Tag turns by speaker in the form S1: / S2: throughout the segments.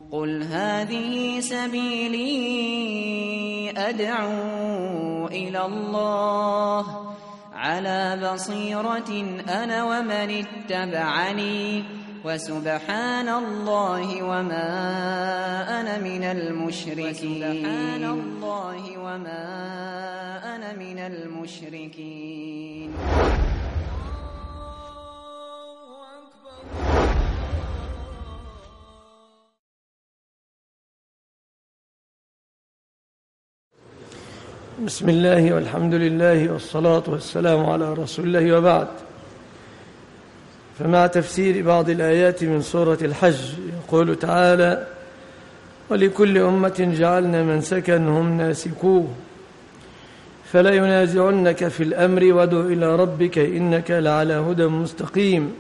S1: قل هذه سبيلي أدعو إلى الله على بصيرة أنا ومن اتبعني وسبحان الله وما أنا من المشركين.
S2: بسم الله والحمد لله والصلاة والسلام على رسول الله، وبعد. فمع تفسير بعض الآيات من سورة الحج يقول تعالى: ولكل أمة جعلنا منسكا هم ناسكوه فلا ينازعنك في الأمر وادع إلى ربك إنك لعلى هدى مستقيم.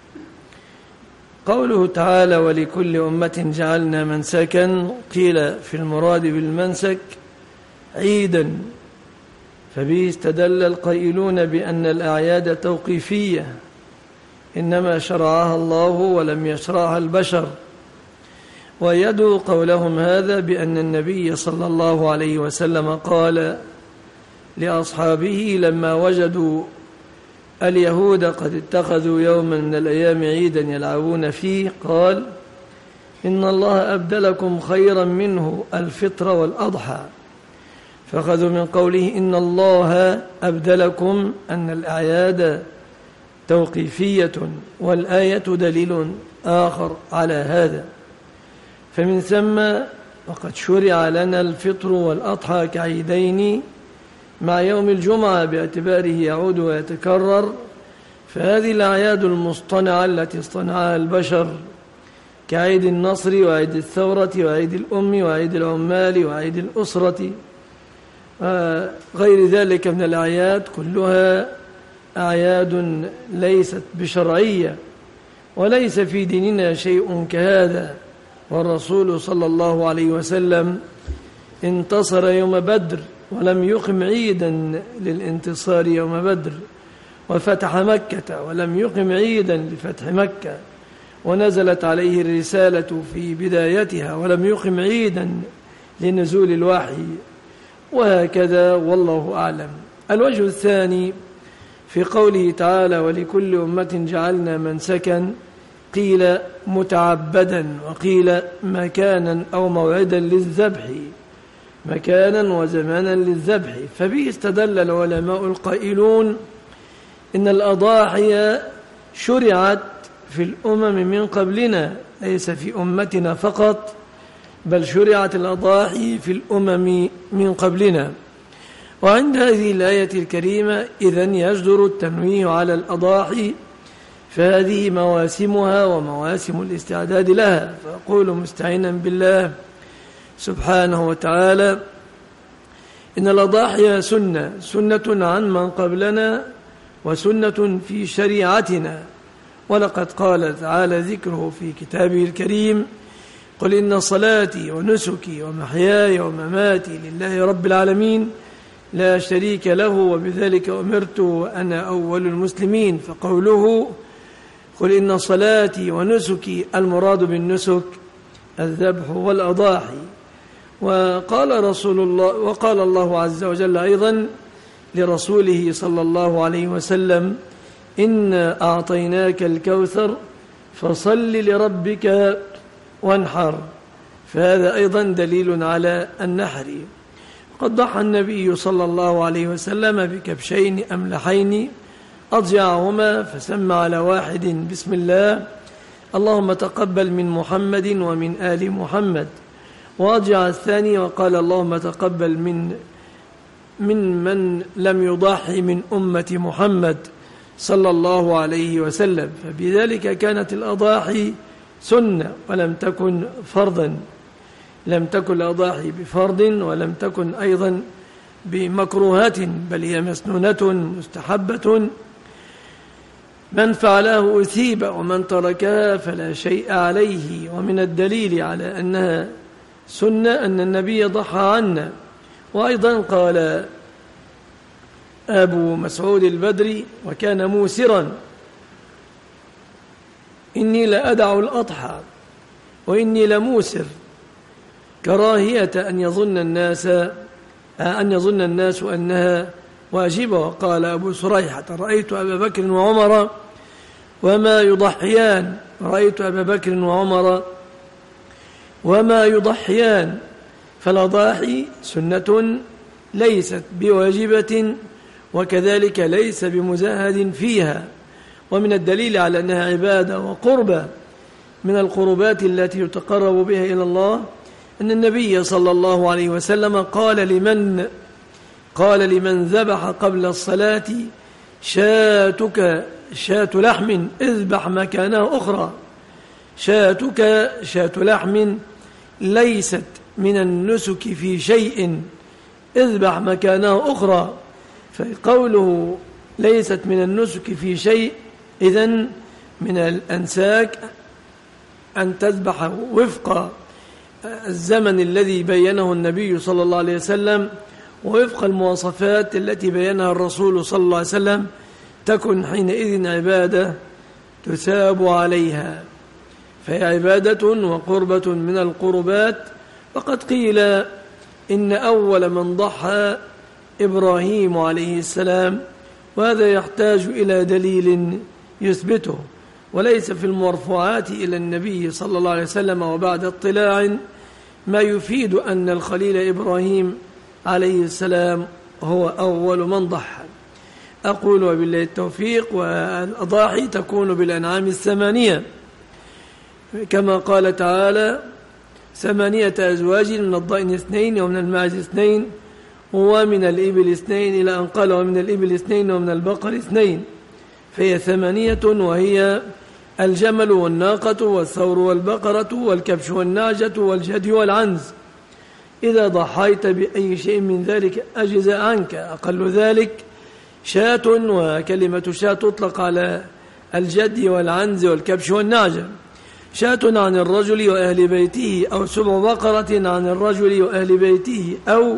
S2: قوله تعالى ولكل أمة جعلنا منسكا، قيل في المراد بالمنسك عيدا، فبه استدل القائلون بأن الأعياد توقيفية إنما شرعها الله ولم يشرعها البشر، ويدعو قولهم هذا بأن النبي صلى الله عليه وسلم قال لأصحابه لما وجدوا اليهود قد اتخذوا يوما من الأيام عيدا يلعبون فيه، قال: إن الله أبدلكم خيرا منه الفطر والأضحى، فأخذوا من قوله إن الله أبدلكم أن الأعياد توقيفية، والآية دليل آخر على هذا. فمن ثم وقد شرع لنا الفطر والأضحى كعيدين مع يوم الجمعة باعتباره يعود ويتكرر، فهذه الأعياد المصطنعة التي اصطنعها البشر كعيد النصر وعيد الثورة وعيد الأم وعيد العمال وعيد الأسرة غير ذلك من الأعياد كلها أعياد ليست بشرعية، وليس في ديننا شيء كهذا. والرسول صلى الله عليه وسلم انتصر يوم بدر ولم يقم عيدا للانتصار يوم بدر، وفتح مكة ولم يقم عيدا لفتح مكة، ونزلت عليه الرسالة في بدايتها ولم يقم عيدا لنزول الوحي، وهكذا والله أعلم. الوجه الثاني في قوله تعالى ولكل أمة جعلنا منسكا، قيل متعبدا وقيل مكانا أو موعدا للذبح، مكانا وزمانا للذبح. فبه استدل العلماء القائلون إن الأضاحي شرعت في الأمم من قبلنا، ليس في أمتنا فقط، بل شرعت الأضاحي في الأمم من قبلنا. وعند هذه الآية الكريمة إذن يجدر التنويه على الأضاحي، فهذه مواسمها ومواسم الاستعداد لها. فأقول مستعينا بالله سبحانه وتعالى إن الأضاحي سنة عن من قبلنا وسنة في شريعتنا. ولقد قال تعالى ذكره في كتابه الكريم: قل إن صلاتي ونسكي ومحياي ومماتي لله رب العالمين لا شريك له وبذلك أمرت وأنا أول المسلمين. فقوله قل إن صلاتي ونسكي، المراد بالنسك الذبح والأضاحي. وقال الله عز وجل أيضا لرسوله صلى الله عليه وسلم: إنا أعطيناك الكوثر فصل لربك وانحر. فهذا أيضا دليل على النحر. قد ضحى النبي صلى الله عليه وسلم بكبشين أملحين أضجعهما، فسمى على واحد بسم الله اللهم تقبل من محمد ومن آل محمد، وأضجع الثاني وقال اللهم تقبل من لم يضحي من أمة محمد صلى الله عليه وسلم. فبذلك كانت الأضاحي سنة ولم تكن فرضا، لم تكن الأضاحي بفرض ولم تكن أيضا بمكروهات، بل هي مسنونة مستحبة، من فعله أثيب ومن تركها فلا شيء عليه. ومن الدليل على أنها سنة أن النبي ضحى عنا. وأيضا قال أبو مسعود البدري وكان موسرا: إني لأدع الأضحى وإني لموسر، كراهية أن يظن الناس أنها واجبة. وقال أبو سريحة: رأيت أبا بكر وعمر وما يضحيان، رأيت أبا بكر وعمر وما يضحيان. فالأضاحي سنة ليست بواجبة، وكذلك ليس بمزهد فيها. ومن الدليل على أنها عبادة وقربة من القربات التي يتقرب بها إلى الله أن النبي صلى الله عليه وسلم قال لمن ذبح قبل الصلاة: شاتك شاة لحم اذبح مكانها أخرى. شاتك شاة لحم ليست من النسك في شيء اذبح مكانها أخرى. فقوله ليست من النسك في شيء، إذن من الأنساك أن تذبح وفق الزمن الذي بينه النبي صلى الله عليه وسلم ووفق المواصفات التي بينها الرسول صلى الله عليه وسلم، تكن حينئذ عبادة تثاب عليها، فهي عبادة وقربة من القربات. وقد قيل إن أول من ضحى إبراهيم عليه السلام، وهذا يحتاج إلى دليل يثبته، وليس في المرفوعات إلى النبي صلى الله عليه وسلم وبعد اطلاع ما يفيد أن الخليل إبراهيم عليه السلام هو أول من ضحى. أقول وبالله التوفيق. والأضاحي تكون بالأنعام الثمانية كما قال تعالى: 8 أزواج من الضأن 2 ومن الماعز 2 ومن الإبل 2، إلى أن قال: ومن الإبل 2 ومن البقر 2. فهي 8، وهي الجمل والناقة والثور والبقرة والكبش والنعجة والجدي والعنز. إذا ضحيت بأي شيء من ذلك أجزاء عنك. أقل ذلك شاة، وكلمة شاة تطلق على الجدي والعنز والكبش والنعجة. شاة عن الرجل وأهل بيته، أو 7 بقرة عن الرجل وأهل بيته، أو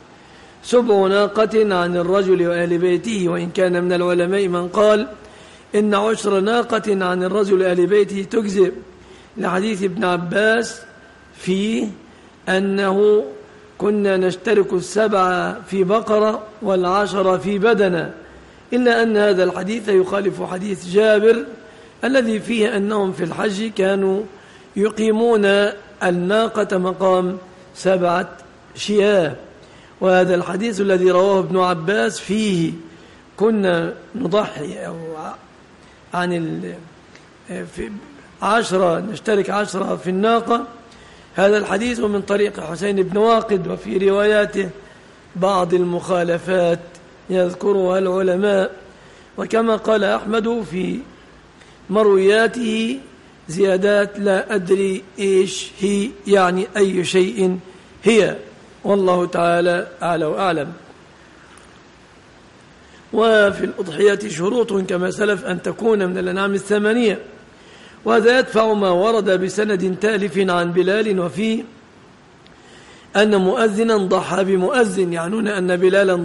S2: 7 ناقة عن الرجل وأهل بيته. وإن كان من العلماء من قال إن 10 ناقة عن الرجل وأهل بيته تجزئ، لحديث ابن عباس فيه أنه كنا نشترك 7 في بقرة وال10 في بدنة، إلا أن هذا الحديث يخالف حديث جابر الذي فيه أنهم في الحج كانوا يقيمون الناقة مقام 7 شياه. وهذا الحديث الذي رواه ابن عباس فيه كنا نضحي أو عن 10 نشترك 10 في الناقة. هذا الحديث من طريق حسين بن واقد، وفي رواياته بعض المخالفات يذكرها العلماء. وكما قال أحمد في مروياته زيادات لا أدري إيش هي، يعني أي شيء هي، والله تعالى أعلى وأعلم. وفي الأضحية شروط كما سلف أن تكون من الأنعام الثمانية، وهذا يدفع ما ورد بسند تالف عن بلال وفيه أن مؤذنا ضحى بمؤذن، يعنون أن بلالا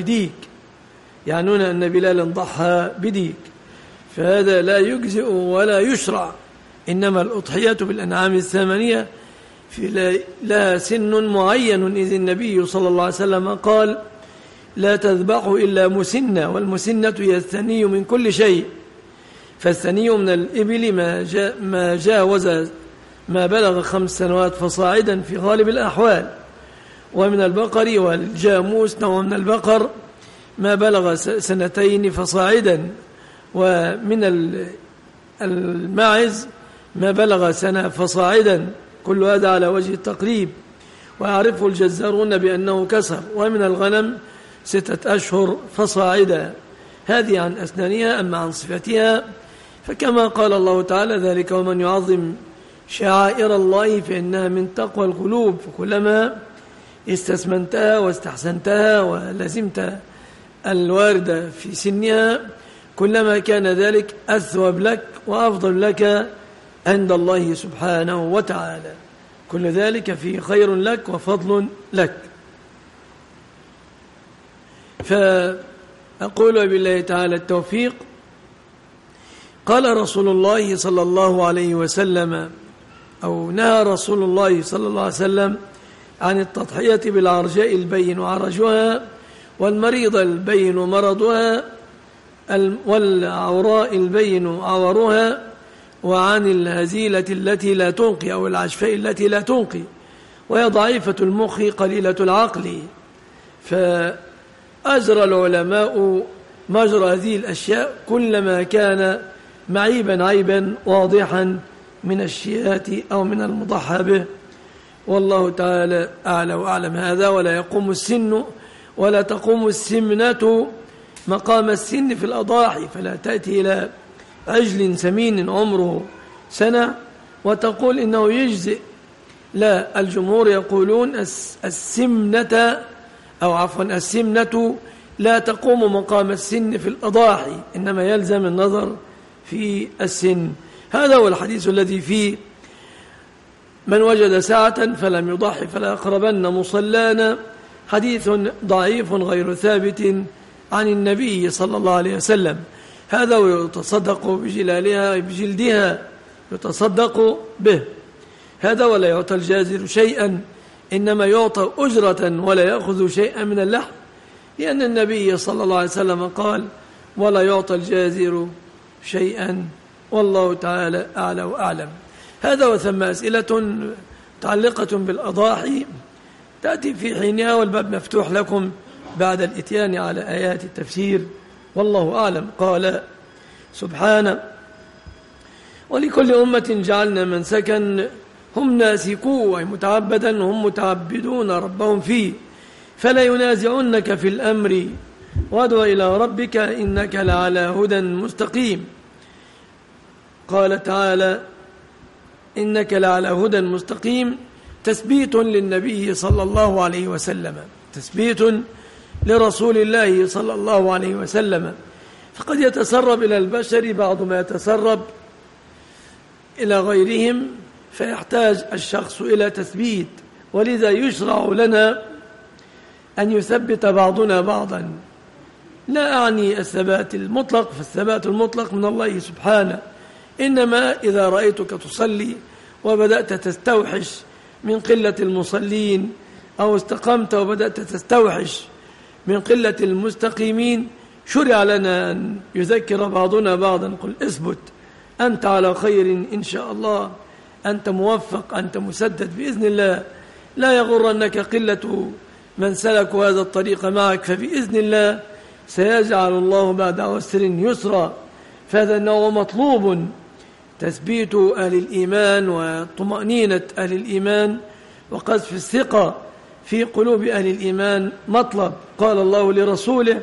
S2: ضحى بديك، فهذا لا يجزئ ولا يشرع. إنما الأضحية بالأنعام الثمانية لها سن معين، إذ النبي صلى الله عليه وسلم قال: لا تذبحوا إلا مسنة، والمسنة هي الثني من كل شيء. فالثني من الإبل ما جاوز ما بلغ 5 سنوات فصاعدا في غالب الأحوال، ومن البقر والجاموس نوع من البقر ما بلغ 2 فصاعدا، ومن الماعز ما بلغ 1 فصاعدا. كل هذا على وجه التقريب، ويعرفه الجزارون بأنه كسر. ومن الغنم 6 أشهر فصاعدا. هذه عن أسنانها. أما عن صفتها فكما قال الله تعالى: ذلك ومن يعظم شعائر الله فإنها من تقوى القلوب. فكلما استثمنتها واستحسنتها ولزمت الواردة في سنها كلما كان ذلك أثوب لك وأفضل لك عند الله سبحانه وتعالى. كل ذلك فيه خير لك وفضل لك. فأقول بالله تعالى التوفيق. قال رسول الله صلى الله عليه وسلم، أو نهى رسول الله صلى الله عليه وسلم عن التضحية بالعرجاء البين عرجها، والمريض البين مرضها، والعوراء البين عورها، وعن الهزيلة التي لا تنقي أو العشفاء التي لا تنقي، وهي ضعيفة المخ قليلة العقل. فأجرى العلماء مجرى هذه الأشياء كلما كان معيبا عيبا واضحا من الشيات أو من المضحى به. والله تعالى أعلى وأعلم. هذا ولا يقوم السن ولا تقوم السمنة مقام السن في الأضاحي، فلا تأتي إلى عجل سمين عمره سنة وتقول إنه يجزئ. لا، الجمهور يقولون السمنة لا تقوم مقام السن في الأضاحي، إنما يلزم النظر في السن. هذا هو الحديث الذي فيه من وجد ساعة فلم يضحي فلا يقربن مصلانا، حديث ضعيف غير ثابت عن النبي صلى الله عليه وسلم. هذا ويتصدق بجلدها يتصدق به. هذا ولا يعطى الجازر شيئا، إنما يعطى أجرة ولا يأخذ شيئا من اللحم، لأن النبي صلى الله عليه وسلم قال ولا يعطى الجازر شيئا. والله تعالى أعلى وأعلم. هذا وثم أسئلة متعلقة بالأضاحي تأتي في حينها، والباب مفتوح لكم بعد الإتيان على آيات التفسير. والله أعلم. قال سبحانه: ولكل أمة جعلنا منسكا هم ناسكوه، أي متعبدا هم متعبدون ربهم فيه، فلا ينازعنك في الأمر وادع إلى ربك إنك لعلى هدى مستقيم. قال تعالى: إنك لعلى هدى مستقيم، تثبيت للنبي صلى الله عليه وسلم، تثبيت لرسول الله صلى الله عليه وسلم. فقد يتسرب إلى البشر بعض ما يتسرب إلى غيرهم، فيحتاج الشخص إلى تثبيت، ولذا يشرع لنا أن يثبت بعضنا بعضا. لا أعني الثبات المطلق، فالثبات المطلق من الله سبحانه، إنما إذا رأيتك تصلي وبدأت تستوحش من قلة المصلين، أو استقمت وبدأت تستوحش من قلة المستقيمين، شرع لنا أن يذكر بعضنا بعضا: قل اثبت، أنت على خير إن شاء الله، أنت موفق، أنت مسدد بإذن الله، لا يغرنك قلة من سلكوا هذا الطريق معك، فبإذن الله سيجعل الله بعد عسر يسرا. فهذا النوع مطلوب، تثبيت أهل الإيمان وطمأنينة أهل الإيمان وقذف الثقة في قلوب أهل الإيمان مطلب. قال الله لرسوله: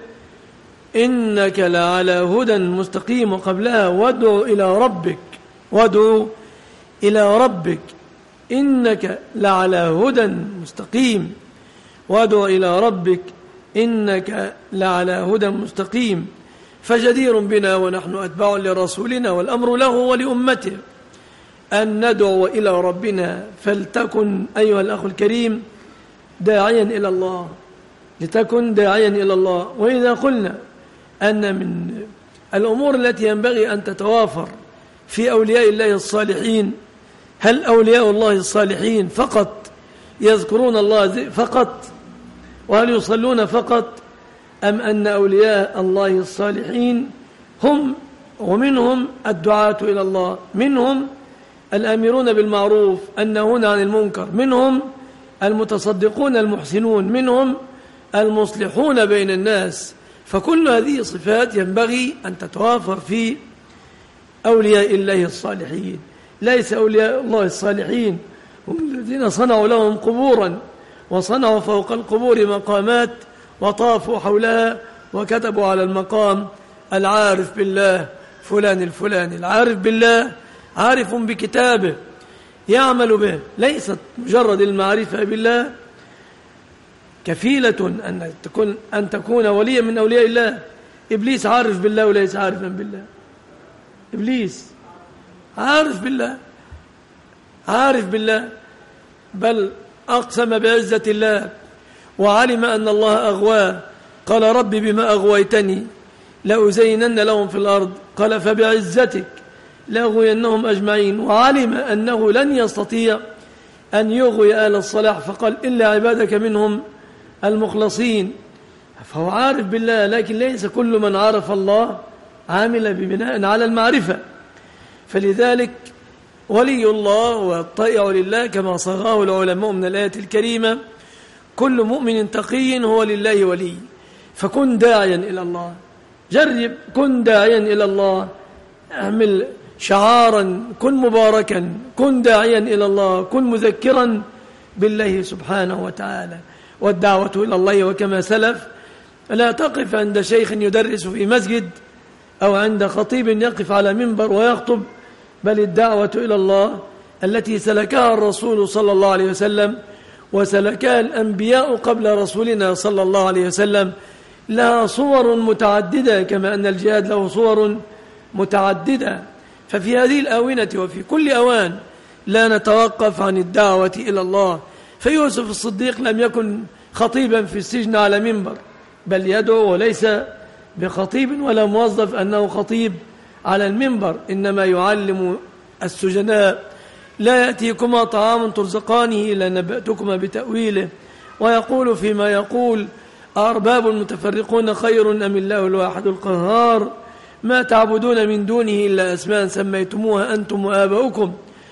S2: إنك لعلى هدى مستقيم، وقبلها: وادع إلى ربك، وادع إلى ربك إنك لعلى هدى مستقيم، وادع إلى ربك إنك لعلى هدى مستقيم. فجدير بنا ونحن أتباع لرسولنا والأمر له ولأمته أن ندعو إلى ربنا، فلتكن أيها الأخ الكريم داعيا إلى الله، لتكن داعيا إلى الله. وإذا قلنا أن من الأمور التي ينبغي أن تتوافر في أولياء الله الصالحين، هل أولياء الله الصالحين فقط يذكرون الله فقط وهل يصلون فقط، أم أن أولياء الله الصالحين هم ومنهم الدعاة إلى الله، منهم الآمرون بالمعروف الناهون عن المنكر، منهم المتصدقون المحسنون، منهم المصلحون بين الناس. فكل هذه صفات ينبغي أن تتوافر في أولياء الله الصالحين. ليس أولياء الله الصالحين هم الذين صنعوا لهم قبورا وصنعوا فوق القبور مقامات وطافوا حولها وكتبوا على المقام: العارف بالله فلان الفلاني. العارف بالله عارف بكتابه يعمل به، ليست مجرد المعرفة بالله كفيلة أن تكون وليا من أولياء الله. إبليس عارف بالله وليس عارفا بالله. إبليس عارف بالله، عارف بالله، بل أقسم بعزة الله وعلم أن الله أغواه. قال: رب بما أغويتني لأزينن لهم في الأرض. قال: فبعزتك لأغوينهم أجمعين. وعلم أنه لن يستطيع أن يغوي آل الصلاح فقال إلا عبادك منهم المخلصين، فهو عارف بالله، لكن ليس كل من عرف الله عامل ببناء على المعرفة. فلذلك ولي الله والطائع لله كما صاغه العلماء من الآية الكريمة: كل مؤمن تقي هو لله ولي. فكن داعيا إلى الله، جرب، كن داعيا إلى الله، اعمل شعارا، كن مباركا، كن داعيا إلى الله، كن مذكرا بالله سبحانه وتعالى. والدعوة إلى الله وكما سلف لا تقف عند شيخ يدرس في مسجد أو عند خطيب يقف على منبر ويخطب، بل الدعوة إلى الله التي سلكها الرسول صلى الله عليه وسلم وسلكها الأنبياء قبل رسولنا صلى الله عليه وسلم لها صور متعددة، كما أن الجهاد له صور متعددة. ففي هذه الآونة وفي كل أوان لا نتوقف عن الدعوة إلى الله. فيوسف الصديق لم يكن خطيبا في السجن على منبر، بل يدعو، وليس بخطيب ولا موظف أنه خطيب على المنبر، إنما يعلم السجناء: لا يأتيكما طعام ترزقانه إلا نبأتكما بتأويله. ويقول فيما يقول: أأرباب متفرقون خير أم الله الواحد القهار؟ ما تعبدون من دونه إلا أسماء سميتموها أنتم وآباؤكم.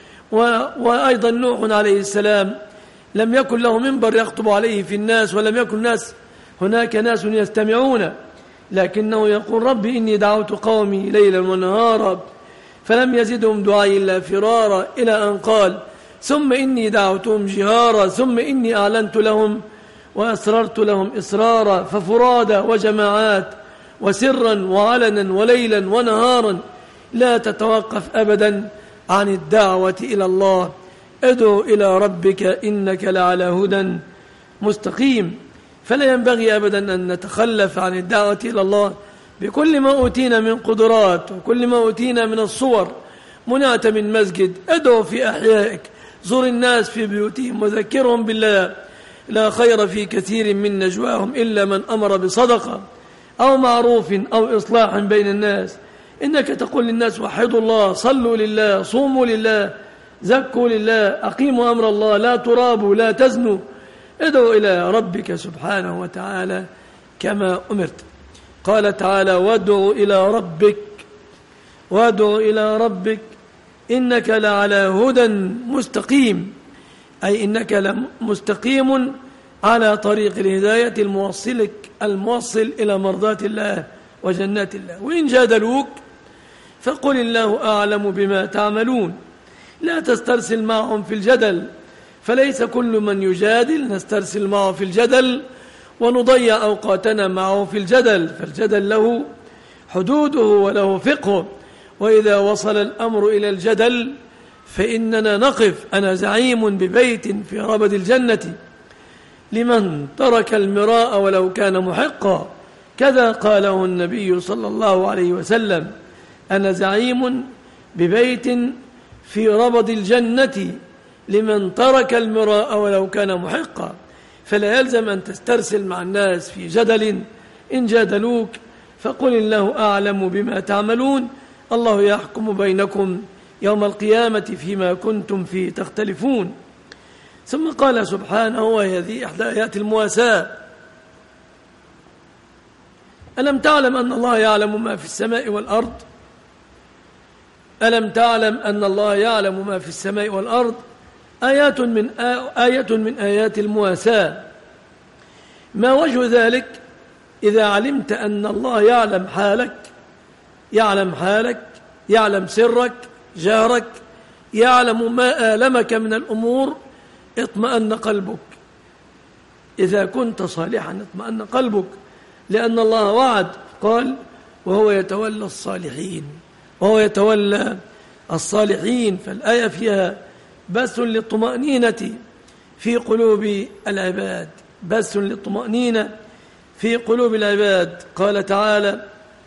S2: وأيضا نوح عليه السلام لم يكن له منبر يخطب عليه في الناس، ولم يكن هناك ناس يستمعون، لكنه يقول: ربي إني دعوت قومي ليلا ونهارا فلم يزدهم دعائي إلا فرارا، إلى أن قال: ثم إني دعوتهم جهارا ثم إني أعلنت لهم وأسررت لهم إسرارا، ففرادا وجماعات وسرا وعلنا وليلا ونهارا لا تتوقف أبدا عن الدعوة إلى الله. ادعو إلى ربك إنك لعلى هدى مستقيم. فلا ينبغي أبدا أن نتخلف عن الدعوة إلى الله بكل ما أوتينا من قدرات وكل ما أوتينا من الصور. منعت من مسجد، ادعو في أحيائك، زر الناس في بيوتهم وذكرهم بالله. لا خير في كثير من نجواهم إلا من أمر بصدقة أو معروف أو إصلاح بين الناس. إنك تقول للناس: وحدوا الله، صلوا لله، صوموا لله، زكوا لله، أقيموا أمر الله، لا ترابوا، لا تزنوا. ادعو إلى ربك سبحانه وتعالى كما أمرت. قال تعالى: وادع إلى ربك، وادع إلى ربك إنك لعلى هدى مستقيم، أي إنك مستقيم على طريق الهداية الموصل إلى مرضات الله وجنات الله. وإن جادلوك فقل الله أعلم بما تعملون. لا تسترسل معهم في الجدل، فليس كل من يجادل نسترسل معه في الجدل ونضيع أوقاتنا معه في الجدل، فالجدل له حدوده وله فقه. وإذا وصل الأمر إلى الجدل فإننا نقف. أنا زعيم ببيت في ربد الجنة لمن ترك المراء ولو كان محقا، كذا قاله النبي صلى الله عليه وسلم: أنا زعيم ببيت في ربد الجنة لمن ترك المراء ولو كان محقا. فلا يلزم أن تسترسل مع الناس في جدل. إن جادلوك فقل الله أعلم بما تعملون، الله يحكم بينكم يوم القيامة فيما كنتم فيه تختلفون. ثم قال سبحانه، وهذه إحدى آيات المواساة: ألم تعلم أن الله يعلم ما في السماء والأرض؟ ألم تعلم أن الله يعلم ما في السماء والأرض؟ آية من آيات المواساة. ما وجه ذلك؟ إذا علمت أن الله يعلم حالك، يعلم سرك، جهرك، يعلم ما آلمك من الأمور، اطمأن قلبك. إذا كنت صالحا اطمأن قلبك، لأن الله وعد، قال: وهو يتولى الصالحين، وهو يتولى الصالحين. فالآية فيها بث للطمأنينة في قلوب العباد، بث للطمأنينة في قلوب العباد. قال تعالى: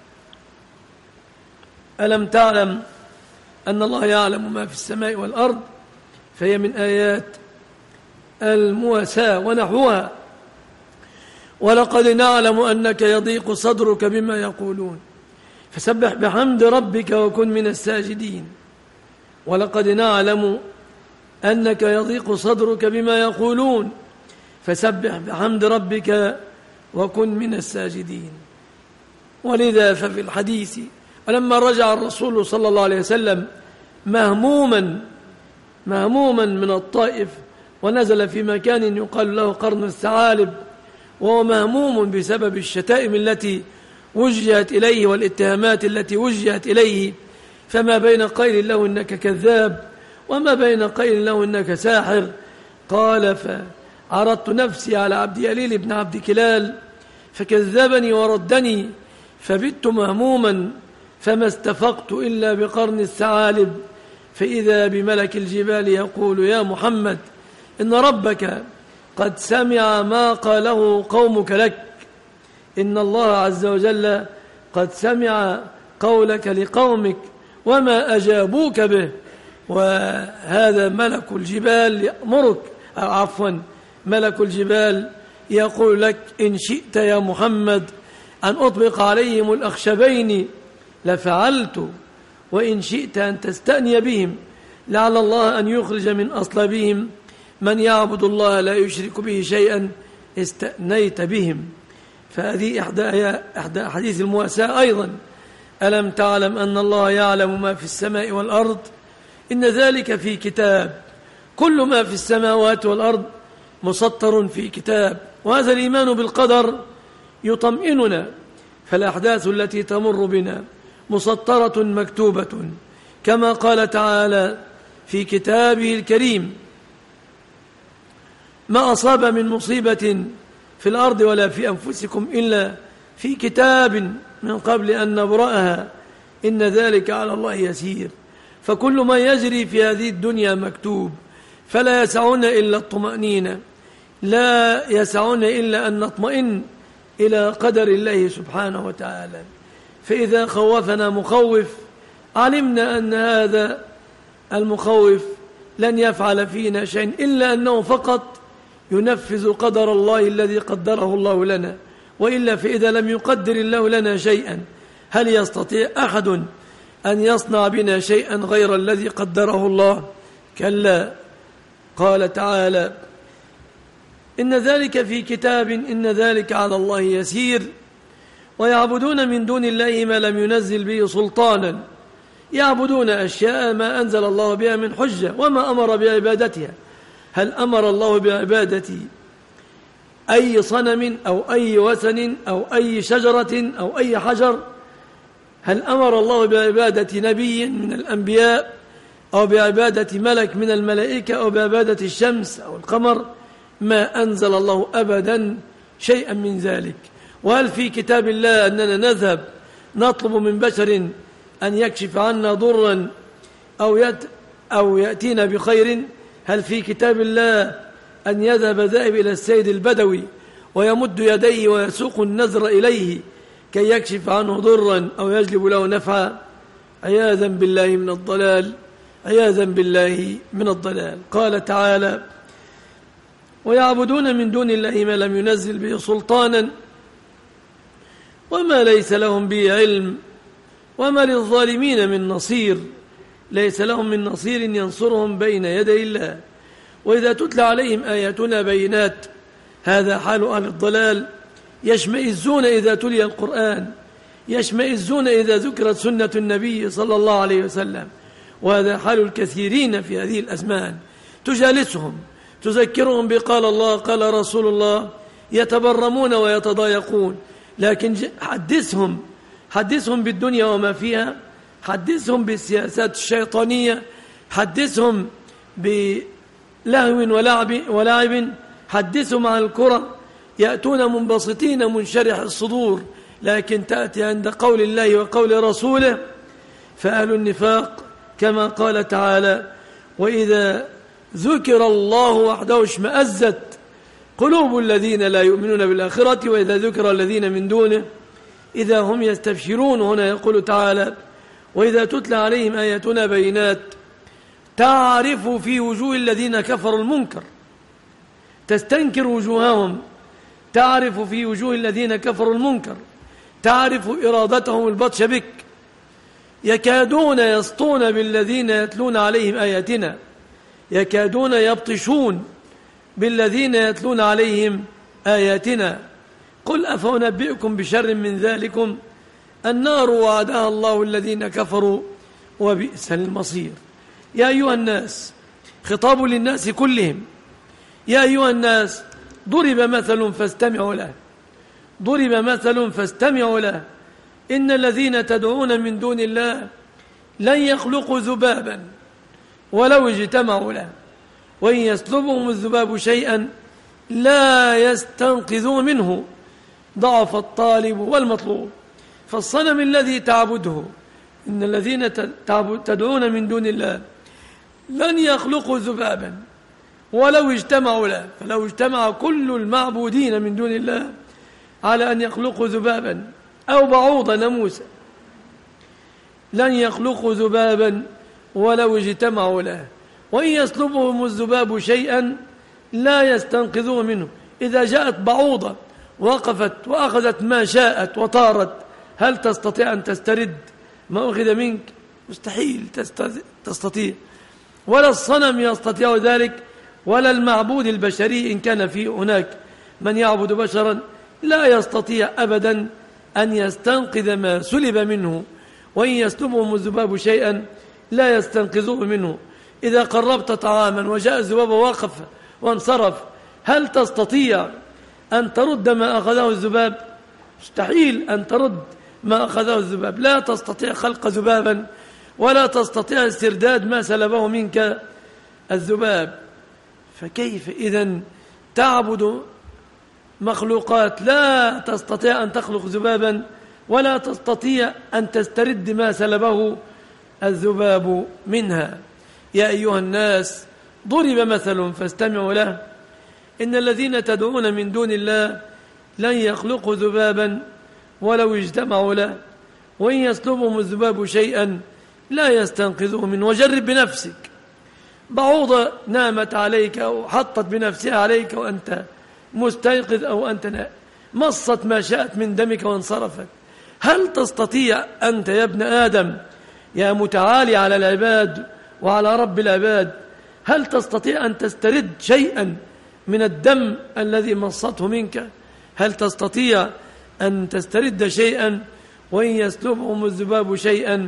S2: ألم تعلم أن الله يعلم ما في السماء والأرض؟ فهي من آيات المواساة ونحوها: ولقد نعلم أنك يضيق صدرك بما يقولون فسبح بحمد ربك وكن من الساجدين. ولقد نعلم أنك يضيق صدرك بما يقولون، فسبح بحمد ربك وكن من الساجدين. ولذا ففي الحديث: ولما رجع الرسول صلى الله عليه وسلم مهموما من الطائف، ونزل في مكان يقال له قرن الثعالب، وهو مهموم بسبب الشتائم التي وجهت إليه والاتهامات التي وجهت إليه، فما بين قيل له إنك كذاب وما بين قيل له إنك ساحر. قال: فعرضت نفسي على عبد يليل بن عبد كلال فكذبني وردني، فبت مهموما فما استفقت إلا بقرن الثعالب، فإذا بملك الجبال يقول: يا محمد، إن ربك قد سمع ما قاله قومك لك، إن الله عز وجل قد سمع قولك لقومك وما أجابوك به. وهذا ملك الجبال يأمرك، ملك الجبال يقول لك: إن شئت يا محمد أن أطبق عليهم الأخشبين لفعلت، وإن شئت أن تستأني بهم لعل الله أن يخرج من أصلابهم من يعبد الله لا يشرك به شيئا استأنيت بهم. فهذه إحدى أحاديث المواساة أيضا: ألم تعلم أن الله يعلم ما في السماء والأرض؟ إن ذلك في كتاب، كل ما في السماوات والأرض مسطر في كتاب. وهذا الإيمان بالقدر يطمئننا، فالأحداث التي تمر بنا مسطرة مكتوبة، كما قال تعالى في كتابه الكريم: ما أصاب من مصيبة في الأرض ولا في أنفسكم إلا في كتاب من قبل أن نبرأها إن ذلك على الله يسير. فكل ما يجري في هذه الدنيا مكتوب، فلا يسعنا إلا الطمأنينة، لا يسعنا إلا أن نطمئن إلى قدر الله سبحانه وتعالى. فإذا خوفنا مخوف علمنا أن هذا المخوف لن يفعل فينا شيء إلا أنه فقط ينفذ قدر الله الذي قدره الله لنا، وإلا فإذا لم يقدر الله لنا شيئا هل يستطيع أحد أن يصنع بنا شيئا غير الذي قدره الله؟ كلا. قال تعالى: إن ذلك في كتاب إن ذلك على الله يسير. ويعبدون من دون الله ما لم ينزل به سلطانا، يعبدون أشياء ما أنزل الله بها من حجة وما أمر بعبادتها. هل أمر الله بعبادة أي صنم أو أي وثن أو أي شجرة أو أي حجر؟ هل أمر الله بعبادة نبي من الأنبياء أو بعبادة ملك من الملائكة أو بعبادة الشمس أو القمر؟ ما أنزل الله أبدا شيئا من ذلك. وهل في كتاب الله أننا نذهب نطلب من بشر أن يكشف عنا ضرا أو يأتينا بخير؟ هل في كتاب الله أن يذهب ذائب إلى السيد البدوي ويمد يديه ويسوق النذر إليه كي يكشف عنه ضرا أو يجلب له نفعا؟ عياذا بالله من الضلال، عياذا بالله من الضلال. قال تعالى: ويعبدون من دون الله ما لم ينزل به سلطانا وما ليس لهم به علم وما للظالمين من نصير. ليس لهم من نصير ينصرهم بين يدي الله. وإذا تتلى عليهم آياتنا بينات، هذا حال أهل الضلال، يشمئزون إذا تلي القرآن، يشمئزون إذا ذكرت سنة النبي صلى الله عليه وسلم. وهذا حال الكثيرين في هذه الأزمان، تجالسهم تذكرهم بقال الله قال رسول الله، يتبرمون ويتضايقون. لكن حدثهم بالدنيا وما فيها، حدثهم بالسياسات الشيطانية، حدثهم بلهو ولعب، حدثهم عن الكرة، يأتون منبسطين منشرح الصدور. لكن تأتي عند قول الله وقول رسوله فأهل النفاق كما قال تعالى: وإذا ذكر الله وحده اشمأزت قلوب الذين لا يؤمنون بالآخرة وإذا ذكر الذين من دونه إذا هم يستبشرون. هنا يقول تعالى: وإذا تتلى عليهم آياتنا بينات تعرف في وجوه الذين كفروا المنكر، تستنكر وجوههم، تعرف في وجوه الذين كفروا المنكر، تعرف إرادتهم البطش بك، يكادون يسطون بالذين يتلون عليهم آياتنا يكادون يبطشون بالذين يتلون عليهم آياتنا قل أفأنبئكم بشر من ذلكم النار وعدها الله الذين كفروا وبئس المصير. يا أيها الناس، خطاب للناس كلهم، يا أيها الناس ضرب مثل فاستمعوا له، ضرب مثل فاستمعوا له إن الذين تدعون من دون الله لن يخلقوا ذبابا ولو اجتمعوا له وإن يسلبهم الذباب شيئا لا يستنقذوا منه ضعف الطالب والمطلوب. فالصنم الذي تعبده إن الذين تدعون من دون الله لن يخلقوا ذبابا ولو اجتمعوا له، فلو اجتمع كل المعبودين من دون الله على أن يخلقوا ذبابا أو بعوضة ناموسا لن يخلقوا ذبابا ولو اجتمعوا له وإن يسلبهم الذباب شيئا لا يستنقذوه منه. إذا جاءت بعوضة وقفت وأخذت ما شاءت وطارت، هل تستطيع أن تسترد ما أخذ منك؟ مستحيل تستطيع. ولا الصنم يستطيع ذلك، ولا المعبود البشري إن كان فيه هناك من يعبد بشرا لا يستطيع أبدا أن يستنقذ ما سلب منه، وإن يسلبهم الذباب شيئا لا يستنقذوه منه. إذا قربت طعاما وجاء الذباب ووقف وانصرف، هل تستطيع أن ترد ما أخذه الذباب؟ مستحيل أن ترد ما أخذه الذباب. لا تستطيع خلق ذبابا ولا تستطيع استرداد ما سلبه منك الذباب. فكيف إذن تعبد مخلوقات لا تستطيع أن تخلق ذبابا ولا تستطيع أن تسترد ما سلبه الذباب منها؟ يا أيها الناس ضرب مثل فاستمعوا له إن الذين تدعون من دون الله لن يخلقوا ذبابا ولو اجتمعوا له وإن يسلبهم الذباب شيئا لا يستنقذوه منه. وجرب بنفسك، بعوضة نامت عليك أو حطت بنفسها عليك وأنت مستيقظ أو أنت نائم، مصت ما شاءت من دمك وانصرفت، هل تستطيع أنت يا ابن آدم يا متعالي على العباد وعلى رب العباد، هل تستطيع أن تسترد شيئا من الدم الذي مصته منك؟ هل تستطيع أن تسترد شيئا؟ وإن يسلبهم الذباب شيئا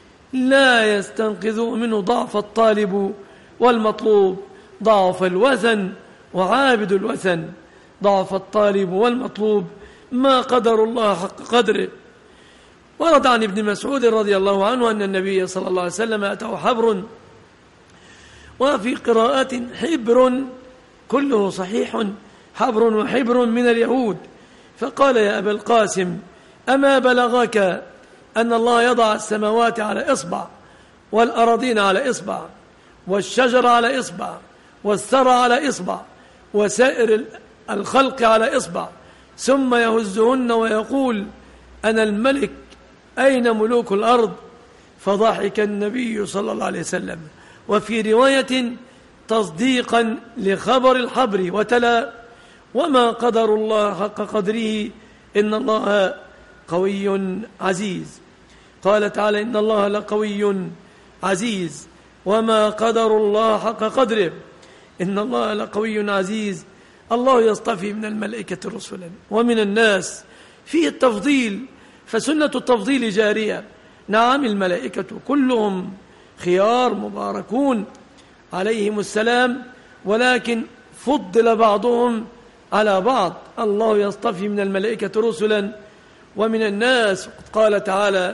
S2: لا يستنقذوا منه ضعف الطالب والمطلوب. ضعف الوثن وعابد الوثن، ضعف الطالب والمطلوب، ما قدر الله حق قدره. ورد عن ابن مسعود رضي الله عنه أن النبي صلى الله عليه وسلم أتاه حبر، وفي قراءة حبر كله صحيح، حبر وحبر من اليهود، فقال يا أبا القاسم أما بلغك أن الله يضع السماوات على إصبع والأراضين على إصبع والشجر على إصبع والثرى على إصبع وسائر الخلق على إصبع ثم يهزهن ويقول أنا الملك أين ملوك الأرض؟ فضحك النبي صلى الله عليه وسلم. وفي رواية تصديقا لخبر الحبر وتلا وما قدر الله حق قدره إن الله قوي عزيز. قال تعالى إن الله لقوي عزيز وما قدر الله حق قدره إن الله لقوي عزيز. الله يصطفي من الملائكة رسلا ومن الناس، فيه التفضيل، فسنة التفضيل جارية. نعم الملائكة كلهم خيار مباركون عليهم السلام، ولكن فضل بعضهم على بعض. الله يصطفي من الملائكة رسلا ومن الناس. قال تعالى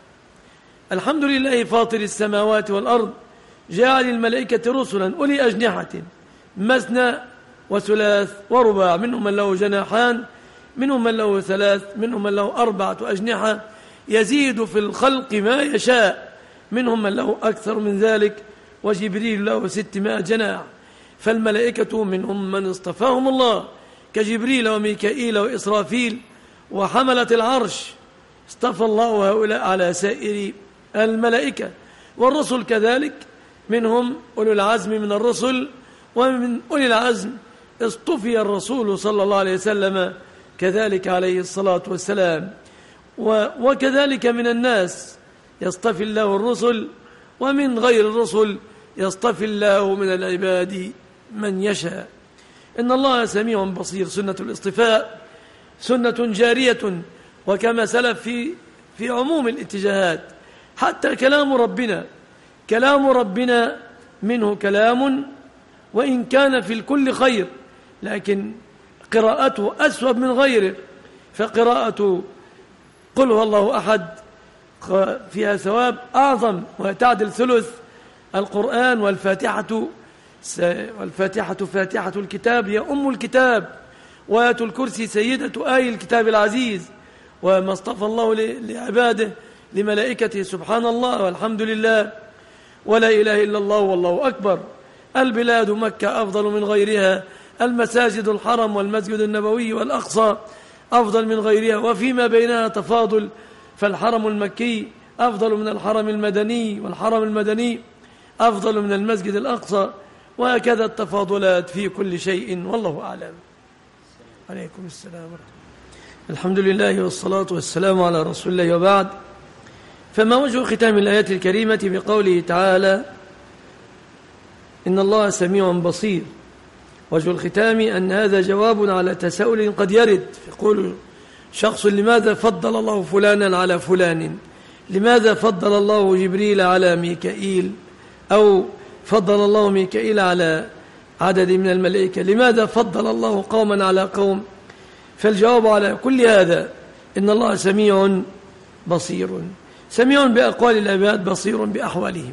S2: الحمد لله فاطر السماوات والأرض جعل الملائكة رسلا أولي أجنحة مثنى وثلاث ورباع، منهم من له جناحان، منهم من له ثلاث، منهم من له 4 أجنحة، يزيد في الخلق ما يشاء، منهم من له أكثر من ذلك، وجبريل له 600 جناح. فالملائكة منهم من اصطفاهم الله كجبريل وميكائيل وإسرافيل وحملة العرش، اصطفى الله هؤلاء على سائر الملائكة. والرسل كذلك، منهم أولو العزم من الرسل، ومن أولي العزم اصطفي الرسول صلى الله عليه وسلم كذلك عليه الصلاة والسلام. وكذلك من الناس يصطفي الله الرسل، ومن غير الرسل يصطفي الله من العباد من يشاء. إن الله سميع بصير. سنة الاصطفاء سنة جارية، وكما سلف في عموم الاتجاهات. حتى كلام ربنا منه كلام وإن كان في الكل خير، لكن قراءته أسوأ من غيره. فقراءة قل هو الله أحد فيها ثواب أعظم، وتعدل ثلث القرآن. والفاتحة فاتحة الكتاب هي أم الكتاب، وآية الكرسي سيدة آي الكتاب العزيز. وما اصطفى الله لعباده لملائكته سبحان الله والحمد لله ولا إله إلا الله والله أكبر. البلاد مكة أفضل من غيرها، المساجد الحرم والمسجد النبوي والأقصى أفضل من غيرها، وفيما بينها تفاضل، فالحرم المكي أفضل من الحرم المدني، والحرم المدني أفضل من المسجد الأقصى، وهكذا التفاضلات في كل شيء، والله أعلم. عليكم السلام ورحمة الله. الحمد لله والصلاة والسلام على رسول الله، وبعد. فما وجه ختام الآيات الكريمة بقوله تعالى إن الله سميع بصير؟ وجه الختام أن هذا جواب على تساؤل قد يرد. يقول شخص: لماذا فضل الله فلانا على فلان؟ لماذا فضل الله جبريل على ميكائيل؟ أو فضل الله ميكائيل على عدد من الملائكة؟ لماذا فضل الله قوما على قوم؟ فالجواب على كل هذا إن الله سميع بصير، سميع بأقوال العباد، بصير بأحوالهم.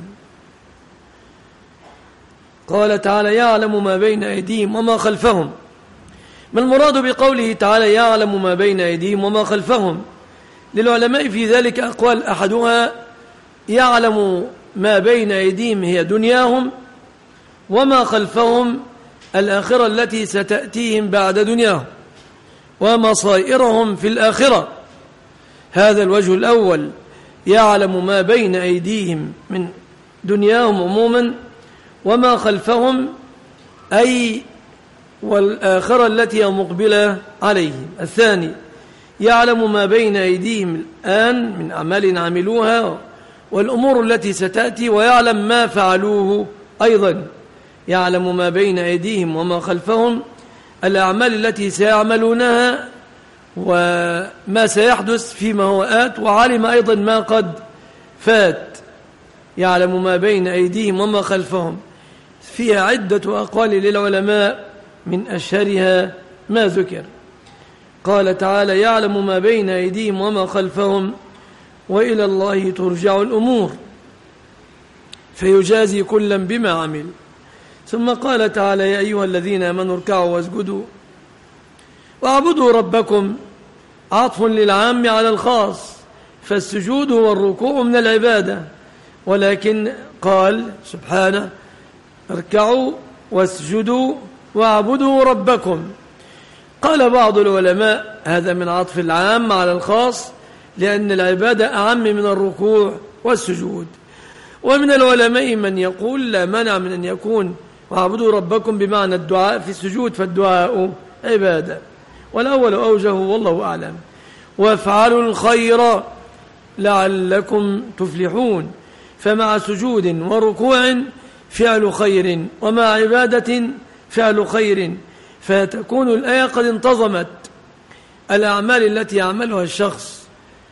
S2: قال تعالى: يعلم ما بين أيديهم وما خلفهم. ما المراد بقوله تعالى يعلم ما بين أيديهم وما خلفهم؟ للعلماء في ذلك أقوال. أحدها يعلم ما بين أيديهم هي دنياهم، وما خلفهم الآخرة التي ستأتيهم بعد دنياهم ومصائرهم في الآخرة. هذا الوجه الأول، يعلم ما بين أيديهم من دنياهم عموما، وما خلفهم أي والآخرة التي مقبلة عليهم. الثاني يعلم ما بين أيديهم الآن من أعمال عملوها والأمور التي ستأتي، ويعلم ما فعلوه أيضا. يعلم ما بين أيديهم وما خلفهم الأعمال التي سيعملونها وما سيحدث فيما هو آت، وعلم أيضا ما قد فات. يعلم ما بين أيديهم وما خلفهم فيها عدة أقوال للعلماء، من أشهرها ما ذكر. قال تعالى: يعلم ما بين أيديهم وما خلفهم وإلى الله ترجع الأمور فيجازي كلا بما عمل. ثم قال تعالى: يا أيها الذين آمنوا اركعوا واسجدوا واعبدوا ربكم. عطف للعام على الخاص، فالسجود والركوع من العبادة، ولكن قال سبحانه: اركعوا واسجدوا واعبدوا ربكم. قال بعض العلماء هذا من عطف العام على الخاص، لأن العبادة أعم من الركوع والسجود. ومن العلماء من يقول لا مانع من أن يكون واعبدوا ربكم بمعنى الدعاء في السجود، فالدعاء عبادة، والأول أوجه والله أعلم. وافعلوا الخير لعلكم تفلحون، فمع سجود وركوع فعل خير، ومع عبادة فعل خير، فتكون الآية قد انتظمت الأعمال التي يعملها الشخص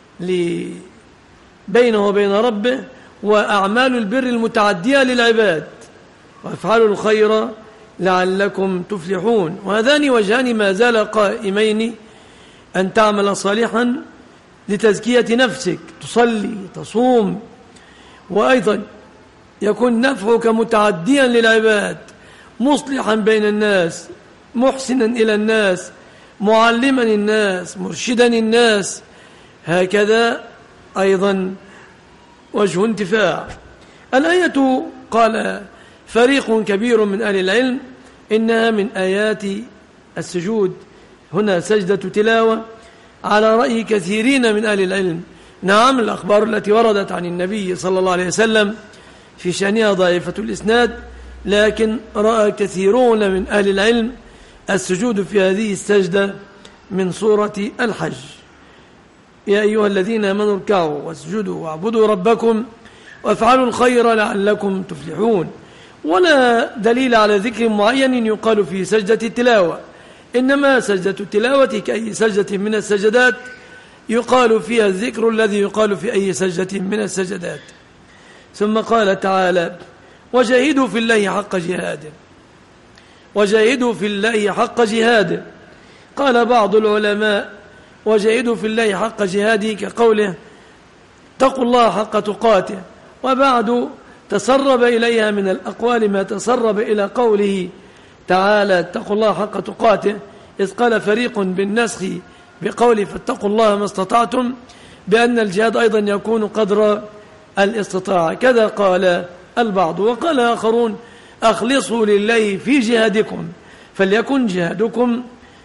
S2: بينه وبين ربه، وأعمال البر المتعدية للعباد. وافعلوا الخير لعلكم تفلحون. وهذان وجهان ما زال قائمين، أن تعمل صالحا لتزكية نفسك، تصلي تصوم، وأيضا يكون نفعك متعديا للعباد، مصلحا بين الناس، محسنا إلى الناس، معلما الناس، مرشدا الناس. هكذا أيضا وجه انتفاع. الآية قال فريق كبير من أهل العلم إنها من آيات السجود، هنا سجدة تلاوة على رأي كثيرين من أهل العلم. نعم، الأخبار التي وردت عن النبي صلى الله عليه وسلم في شأنها ضعيفة الإسناد، لكن رأى كثيرون من أهل العلم السجود في هذه السجدة من سورة الحج. يا أيها الذين آمنوا اركعوا واسجدوا واعبدوا ربكم وافعلوا الخير لعلكم تفلحون. ولا دليل على ذكر معين يقال في سجدة التلاوة، إنما سجدة التلاوة كأي سجدة من السجدات يقال فيها الذكر الذي يقال في أي سجدة من السجدات. ثم قال تعالى: وجاهدوا في الله حق جهاده. وجاهدوا في الله حق جهاده. قال بعض العلماء: وجاهدوا في الله حق جهاده كقوله: اتقوا الله حق تقاته. وبعد تسرب إليها من الأقوال ما تسرب إلى قوله تعالى: اتقوا الله حق تقاته، إذ قال فريق بالنسخ بقوله فاتقوا الله ما استطعتم، بأن الجهاد أيضا يكون قدر الاستطاعة، كذا قال البعض. وقال آخرون: أخلصوا لله في جهادكم، فليكن جهادكم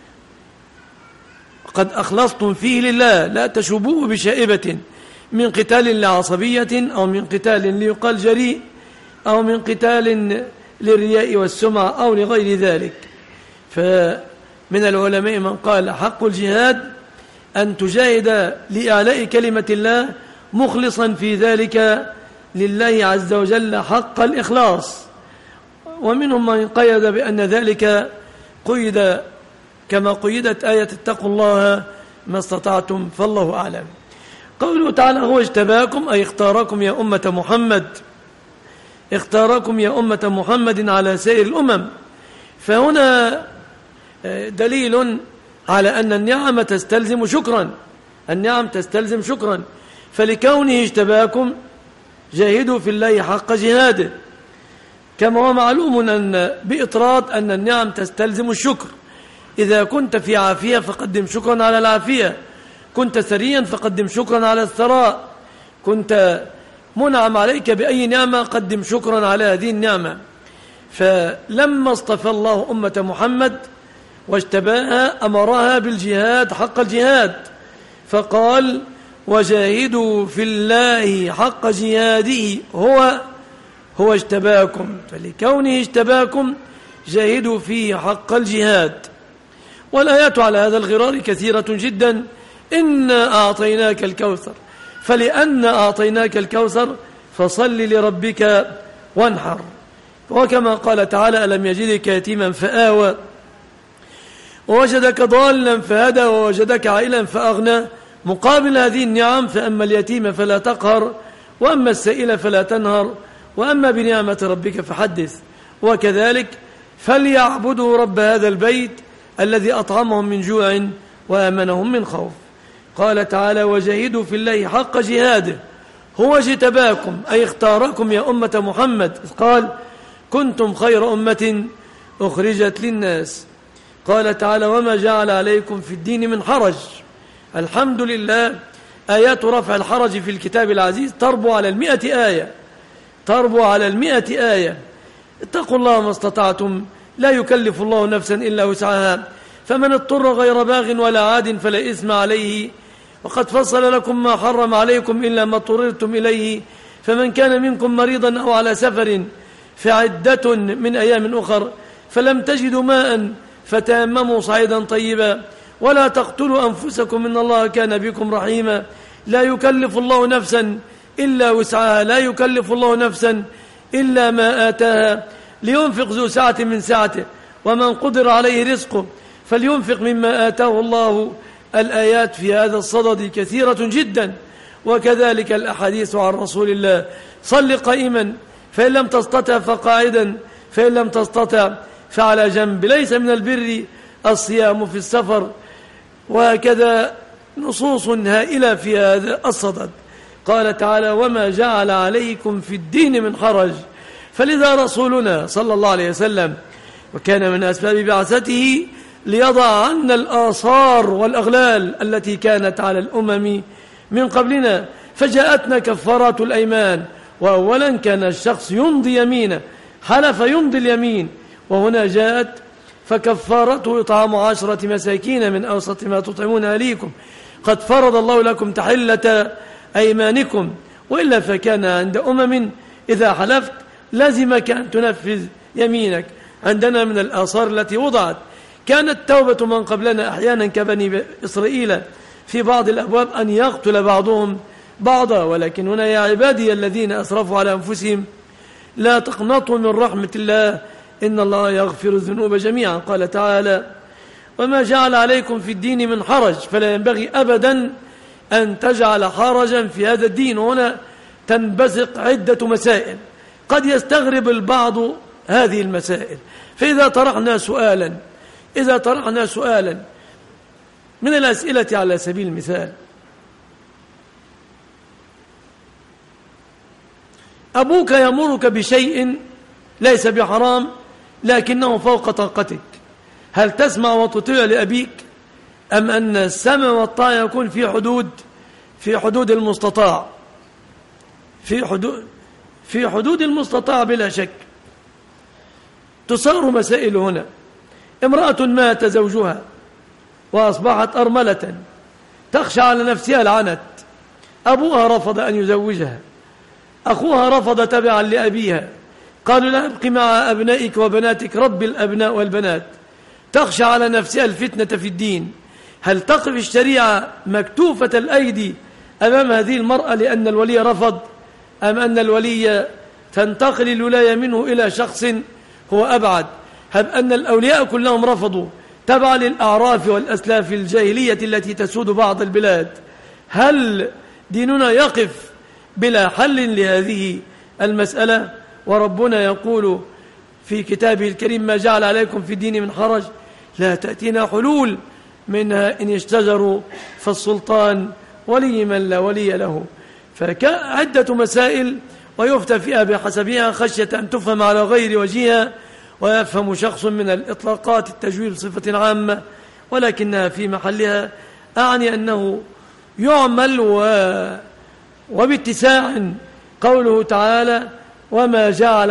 S2: قد أخلصتم فيه لله، لا تشبوه بشائبة من قتال لعصبية أو من قتال ليقال جريء أو من قتال للرياء والسمعة أو لغير ذلك. فمن العلماء من قال: حق الجهاد أن تجاهد لإعلاء كلمة الله مخلصا في ذلك لله عز وجل حق الإخلاص. ومنهم من قيد بأن ذلك قيد كما قيدت آية اتقوا الله ما استطعتم، فالله أعلم. قوله تعالى: هو اجتباكم أي اختاركم يا أمة محمد، اختاركم يا أمة محمد على سائر الأمم. فهنا دليل على أن النعم تستلزم شكرا، النعم تستلزم شكرا، فلكونه اجتباكم جاهدوا في الله حق جهاده، كما هو معلوم أن بإطراد أن النعم تستلزم الشكر. إذا كنت في عافية فقدم شكرا على العافية، كنت ثريا فقدم شكرا على الثراء، كنت منعم عليك بأي نعمة قدم شكرا على هذه النعمة. فلما اصطفى الله أمة محمد واجتباها أمرها بالجهاد حق الجهاد، فقال: وجاهدوا في الله حق جهاده هو اجتباكم، فلكونه اجتباكم جاهدوا فيه حق الجهاد. والآيات على هذا الغرار كثيرة جدا. إنا أعطيناك الكوثر، فلأن أعطيناك الكوثر فصل لربك وانحر. وكما قال تعالى: ألم يجدك يتيما فآوى ووجدك ضالا فهدى ووجدك عائلا فأغنى. مقابل هذه النعم: فأما اليتيم فلا تقهر، وأما السائل فلا تنهر، وأما بنعمة ربك فحدث. وكذلك فليعبدوا رب هذا البيت الذي أطعمهم من جوع وآمنهم من خوف. قال تعالى: وجاهدوا في الله حق جهاده هو اجتباكم أي اختاركم يا أمة محمد، إذ قال: كنتم خير أمة أخرجت للناس. قال تعالى: وما جعل عليكم في الدين من حرج. الحمد لله، آيات رفع الحرج في الكتاب العزيز تربو على 100 آية، تربو على 100 آية. اتقوا الله ما استطعتم، لا يكلف الله نفسا إلا وسعها، فمن اضطر غير باغ ولا عاد فلا إثم عليه، وقد فصل لكم ما حرم عليكم إلا ما اضطررتم إليه، فمن كان منكم مريضا أو على سفر فعدة من أيام أخر، فلم تجدوا ماء فتيمموا صعيدا طيبا، ولا تقتلوا أنفسكم إن الله كان بكم رحيما. لا يكلف الله نفسا إلا وسعها، لا يكلف الله نفسا إلا ما آتاها، لينفق ذو سعة من سعته، ومن قدر عليه رزقه فلينفق مما آتاه الله. الآيات في هذا الصدد كثيرة جدا، وكذلك الأحاديث عن رسول الله: صل قائما، فإن لم تستطع فقاعدا، فإن لم تستطع فعلى جنب، ليس من البر الصيام في السفر. وهكذا نصوص هائلة في هذا الصدد. قال تعالى: وما جعل عليكم في الدين من حرج. فلذا رسولنا صلى الله عليه وسلم وكان من أسباب بعثته ليضع عنا الآثار والأغلال التي كانت على الأمم من قبلنا، فجاءتنا كفارات الأيمان. وأولا كان الشخص يمضي يمينه، حلف يمضي اليمين، وهنا جاءت فكفارته إطعام 10 مساكين من أوسط ما تطعمون أهليكم، قد فرض الله لكم تحلة أيمانكم. وإلا فكان عند أمم إذا حلفت لازمك أن تنفذ يمينك. عندنا من الآثار التي وضعت كانت توبة من قبلنا أحيانا كبني إسرائيل في بعض الأبواب أن يقتل بعضهم بعضا، ولكن هنا: يا عبادي الذين أسرفوا على أنفسهم لا تقنطوا من رحمة الله إن الله يغفر الذنوب جميعا. قال تعالى: وما جعل عليكم في الدين من حرج، فلا ينبغي أبدا أن تجعل حرجا في هذا الدين. وهنا تنبثق عدة مسائل قد يستغرب البعض هذه المسائل. فإذا طرحنا سؤالا من الأسئلة على سبيل المثال: أبوك يأمرك بشيء ليس بحرام لكنه فوق طاقتك، هل تسمع وتطيع لأبيك، أم أن السمع والطاعة يكون في حدود المستطاع؟ في حدود المستطاع بلا شك. تصار مسائل هنا: امرأة مات زوجها وأصبحت أرملة تخشى على نفسها العنت، أبوها رفض أن يزوجها، أخوها رفض تبعا لأبيها، قالوا لا ابق مع أبنائك وبناتك، رب الأبناء والبنات، تخشى على نفسها الفتنة في الدين. هل تقف الشريعة مكتوفة الأيدي أمام هذه المرأة لأن الولي رفض، أم أن الولي تنتقل الولاية منه إلى شخص هو أبعد؟ هل أن الأولياء كلهم رفضوا تبع للأعراف والأسلاف الجاهلية التي تسود بعض البلاد؟ هل ديننا يقف بلا حل لهذه المسألة؟ وربنا يقول في كتابه الكريم: ما جعل عليكم في الدين من حرج. لا تأتينا حلول منها إن اشتجروا فالسلطان ولي من لا ولي له. فعدة مسائل ويفتى فيها بحسبها خشية أن تفهم على غير وجهها ويفهم شخص من الإطلاقات التجويل صفة عامة، ولكنها في محلها. أعني أنه يعمل وباتساع قوله تعالى: وما جعل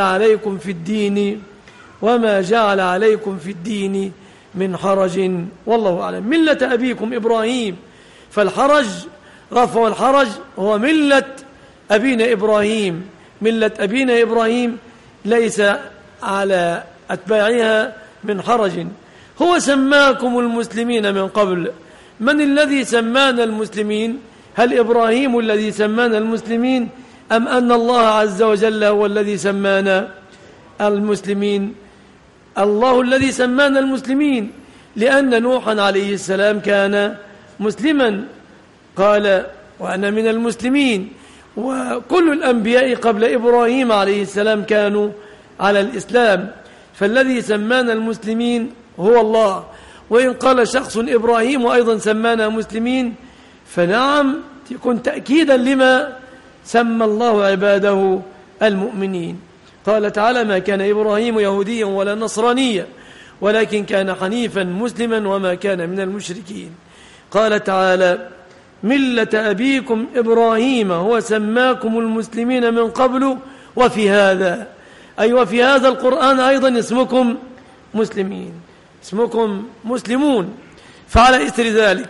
S2: عليكم في الدين من حرج. والله أعلم. ملة أبيكم إبراهيم، فالحرج رفع الحرج هو ملة أبينا إبراهيم. ملة أبينا إبراهيم ليس على أتباعها من حرج. هو سماكم المسلمين من قبل. من الذي سمانا المسلمين؟ هل إبراهيم الذي سمانا المسلمين، أم أن الله عز وجل هو الذي سمانا المسلمين؟ الله الذي سمانا المسلمين، لأن نوحا عليه السلام كان مسلما، قال: وأنا من المسلمين. وكل الأنبياء قبل إبراهيم عليه السلام كانوا على الإسلام. فالذي سمانا المسلمين هو الله. وإن قال شخص إبراهيم أيضا سمانا مسلمين، فنعم يكون تأكيدا لما سمى الله عباده المؤمنين. قال تعالى: ما كان إبراهيم يهوديا ولا نصرانيا ولكن كان حنيفا مسلما وما كان من المشركين. قال تعالى: ملة أبيكم إبراهيم هو سماكم المسلمين من قبل وفي هذا، أي وفي هذا القرآن أيضا اسمكم مسلمين، اسمكم مسلمون. فعلى إثر ذلك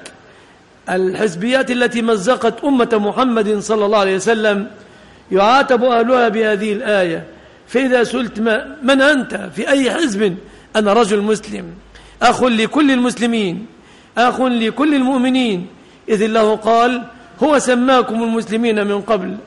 S2: الحزبيات التي مزقت أمة محمد صلى الله عليه وسلم يعاتب أهلها بهذه الآية. فإذا سئلت من أنت في أي حزب؟ أنا رجل مسلم، أخ لكل المسلمين، أخ لكل المؤمنين، إذ الله قال: هو سماكم المسلمين من قبل،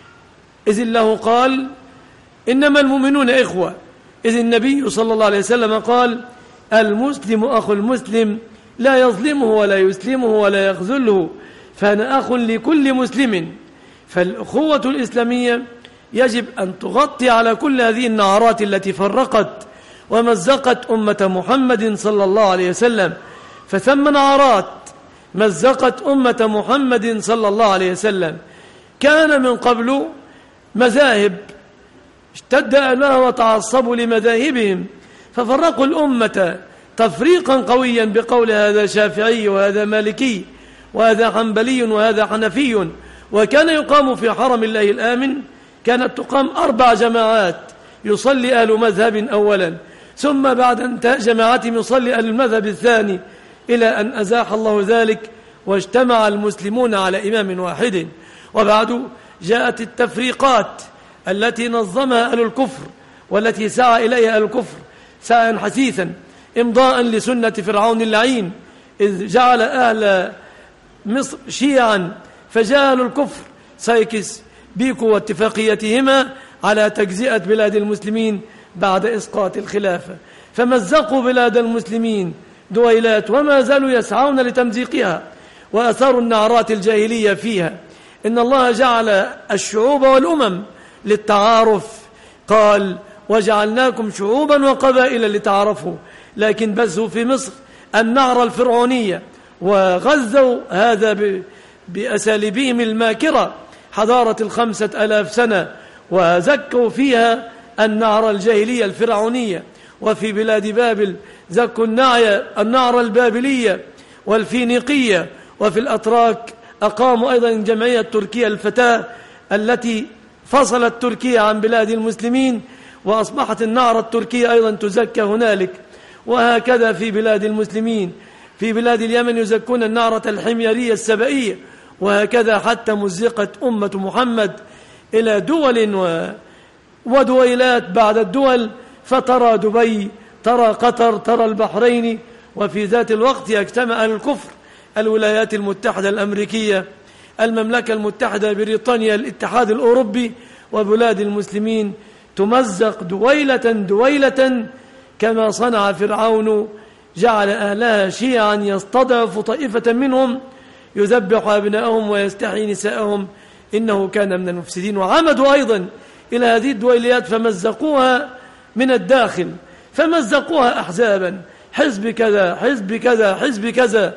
S2: إذ الله قال: إنما المؤمنون إخوة، إذ النبي صلى الله عليه وسلم قال: المسلم أخو المسلم لا يظلمه ولا يسلمه ولا يخذله، فأنا أخ لكل مسلم. فالأخوة الإسلامية يجب أن تغطي على كل هذه النعرات التي فرقت ومزقت أمة محمد صلى الله عليه وسلم. فثم نعرات مزقت أمة محمد صلى الله عليه وسلم. كان من قبل مذاهب اشتد أهلها وتعصبوا لمذاهبهم ففرقوا الأمة تفريقا قويا بقول هذا شافعي وهذا مالكي وهذا حنبلي وهذا حنفي. وكان يقام في حرم الله الآمن، كانت تقام 4 جماعات، يصلي أهل مذهب أولا، ثم بعد انتهاء جماعتهم يصلي أهل المذهب الثاني، إلى أن أزاح الله ذلك واجتمع المسلمون على إمام واحد. وبعد جاءت التفريقات التي نظمها أهل الكفر والتي سعى إليها أهل الكفر سعيا حثيثا إمضاء لسنة فرعون اللعين، إذ جعل أهل مصر شيعا، فجاء أهل الكفر سايكس بيكو واتفاقيتهما على تجزئة بلاد المسلمين بعد إسقاط الخلافة، فمزقوا بلاد المسلمين دويلات وما زالوا يسعون لتمزيقها وأثاروا النعرات الجاهلية فيها. إن الله جعل الشعوب والأمم للتعارف، قال وجعلناكم شعوبا وقبائل لتعارفوا، لكن بثوا في مصر النعرة الفرعونية وغزوا هذا بأساليبهم الماكرة حضارة 5000 سنة، وزكوا فيها النعرة الجاهلية الفرعونية. وفي بلاد بابل زكوا النعرة البابلية والفينيقية. وفي الأتراك أقاموا أيضا جمعية تركيا الفتاة التي فصلت تركيا عن بلاد المسلمين، وأصبحت النعرة التركية أيضا تزكى هنالك. وهكذا في بلاد المسلمين، في بلاد اليمن يزكون النعرة الحميرية السبائية، وهكذا حتى مزقت أمة محمد إلى دول ودويلات بعد الدول، فترى دبي، ترى قطر، ترى البحرين، وفي ذات الوقت يجتمع الكفر الولايات المتحدة الأمريكية، المملكة المتحدة بريطانيا، الاتحاد الأوروبي، وبلاد المسلمين تمزق دويلة كما صنع فرعون، جعل أهلها شيعا يستضعف طائفة منهم يذبح أبنائهم ويستحيي نساءهم، إنه كان من المفسدين. وعمدوا أيضا إلى هذه الدويليات فمزقوها من الداخل، فمزقوها أحزابا، حزب كذا حزب كذا حزب كذا،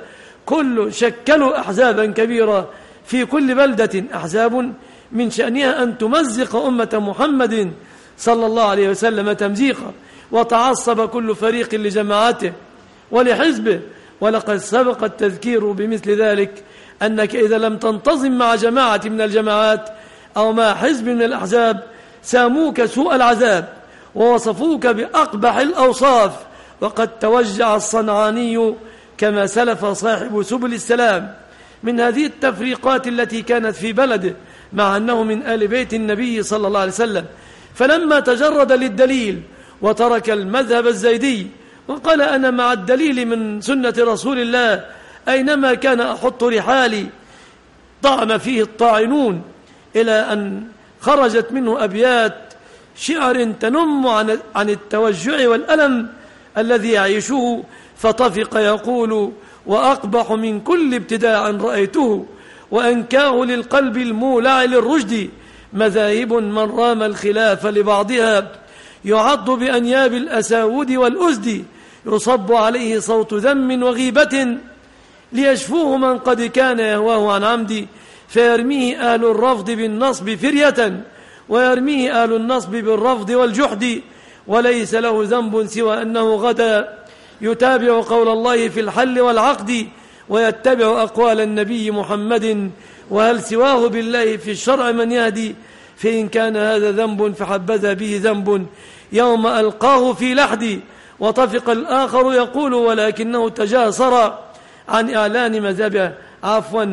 S2: شكلوا أحزابا كبيرة في كل بلدة، أحزاب من شأنها أن تمزق أمة محمد صلى الله عليه وسلم تمزيقا، وتعصب كل فريق لجماعته ولحزبه. ولقد سبق التذكير بمثل ذلك، أنك إذا لم تنتظم مع جماعة من الجماعات أو مع حزب من الأحزاب ساموك سوء العذاب ووصفوك بأقبح الأوصاف. وقد توجع الصنعاني كما سلف صاحب سبل السلام من هذه التفريقات التي كانت في بلده، مع أنه من آل بيت النبي صلى الله عليه وسلم، فلما تجرد للدليل وترك المذهب الزيدي وقال أنا مع الدليل من سنة رسول الله أينما كان أحط رحالي، طعن فيه الطاعنون إلى أن خرجت منه أبيات شعر تنم عن التوجع والألم الذي يعيشه، فطفق يقول وأقبح من كل ابتداع رأيته، وأنكاه للقلب المولع للرشد، مذاهب من رام الخلاف لبعضها يعض بأنياب الأساود والأسد، يصب عليه صوت ذم وغيبة ليشفوه من قد كان يهواه عن عمد، فيرميه أهل الرفض بالنصب فرية ويرميه أهل النصب بالرفض والجحد، وليس له ذنب سوى أنه غدا يتابع قول الله في الحل والعقد ويتبع أقوال النبي محمد، وهل سواه بالله في الشرع من يهدي، فإن كان هذا ذنب فحبذا به ذنب يوم ألقاه في لحدي. وطفق الآخر يقول ولكنه تجاسر عن إعلان مذهبه، عفوا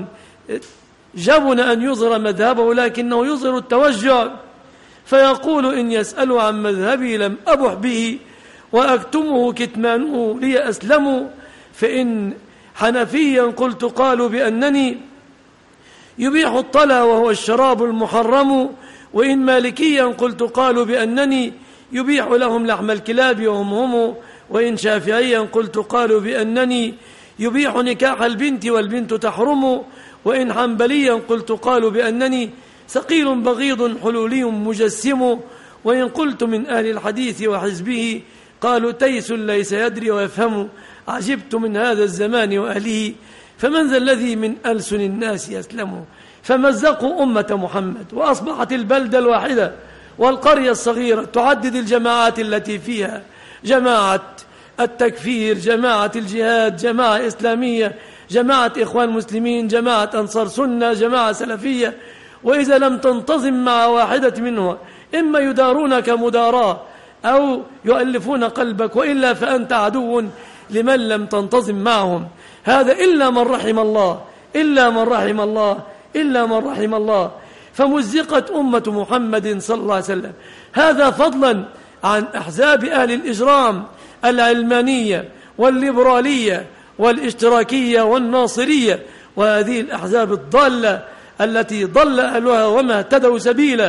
S2: جبن أن يظهر مذهبه لكنه يظهر التوجع، فيقول إن يسألوا عن مذهبي لم أبح به وأكتمه كتمانه لي أسلم، فإن حنفيا قلت قالوا بأنني يبيح الطلا وهو الشراب المحرم، وإن مالكيا قلت قالوا بأنني يبيح لهم لحم الكلاب وهم، وإن شافعيا قلت قالوا بأنني يبيح نكاح البنت والبنت تحرم، وإن حنبليا قلت قالوا بأنني ثقيل بغيض حلولي مجسم، وإن قلت من أهل الحديث وحزبه قالوا تيس ليس يدري ويفهم، عجبت من هذا الزمان وأهله فمن ذا الذي من ألسن الناس يسلم. فمزقوا أمة محمد، وأصبحت البلدة الواحدة والقرية الصغيرة تعدد الجماعات التي فيها، جماعة التكفير، جماعة الجهاد، جماعة إسلامية، جماعة إخوان مسلمين، جماعة أنصار سنة، جماعة سلفية. وإذا لم تنتظم مع واحدة منها إما يدارونك مداراة أو يؤلفون قلبك، وإلا فأنت عدو لمن لم تنتظم معهم. هذا إلا من رحم الله، إلا من رحم الله، إلا من رحم الله. فمزقت أمة محمد صلى الله عليه وسلم، هذا فضلا عن أحزاب أهل الإجرام العلمانية والليبرالية والاشتراكية والناصرية، وهذه الأحزاب الضالة التي ضل أهلها وما اهتدوا سبيلا،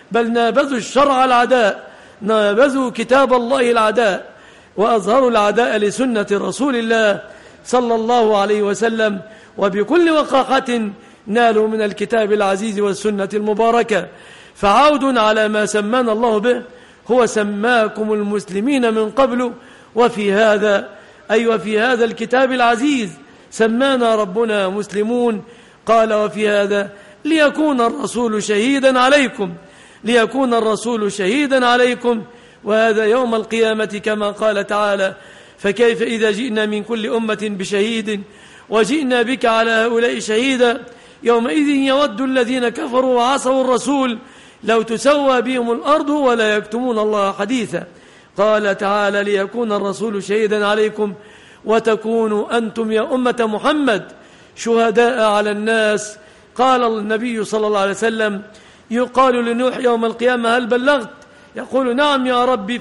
S2: بل نابذوا الشرع العداء، نابذوا كتاب الله العداء، وأظهروا العداء لسنة رسول الله صلى الله عليه وسلم، وبكل وقاحة نالوا من الكتاب العزيز والسنة المباركة. فعود على ما سمانا الله به، هو سماكم المسلمين من قبل وفي هذا، أي وفي هذا الكتاب العزيز سمانا ربنا مسلمون. قال وفي هذا ليكون الرسول شهيدا عليكم، ليكون الرسول شهيدا عليكم، وهذا يوم القيامة كما قال تعالى: فكيف إذا جئنا من كل أمة بشهيد وجئنا بك على هؤلاء شهيدا يومئذ يود الذين كفروا وعصوا الرسول لو تسوى بهم الأرض ولا يكتمون الله حديثا. قال تعالى: ليكون الرسول شهيدا عليكم وتكونوا أنتم يا أمة محمد شهداء على الناس. قال النبي صلى الله عليه وسلم: يقال لنوح يوم القيامة: هل بلغت؟ يقول: نعم يا ربي.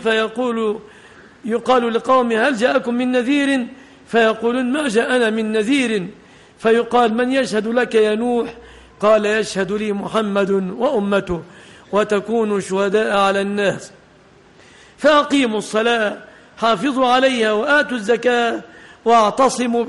S2: يقال لقوم: هل جاءكم من نذير؟ فيقولون: ما جاءنا من نذير. فيقال: من يشهد لك يا نوح؟ قال: يشهد لي محمد وأمته. وتكونوا شهداء على الناس. فأقيموا الصلاة، حافظوا عليها، وآتوا الزكاة، واعتصموا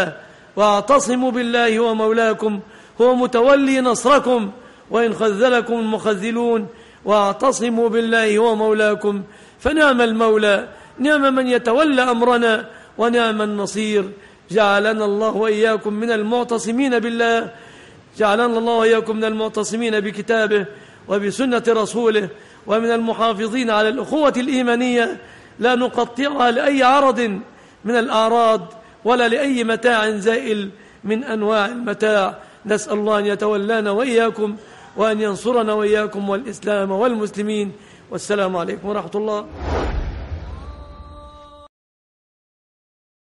S2: بالله هو مولاكم، هو متولي نصركم وإن خذلكم المخذلون. واعتصموا بالله هو مولاكم، فنعم المولى، نعم من يتولى أمرنا، ونعم النصير. جعلنا الله وإياكم من المعتصمين بالله، جعلنا الله وإياكم من المعتصمين بكتابه وبسنة رسوله، ومن المحافظين على الأخوة الإيمانية، لا نقطعها لأي عرض من الأعراض ولا لأي متاع زائل من أنواع المتاع. نسأل الله أن يتولانا وإياكم، وأن ينصرنا وإياكم والإسلام والمسلمين. والسلام عليكم ورحمة الله.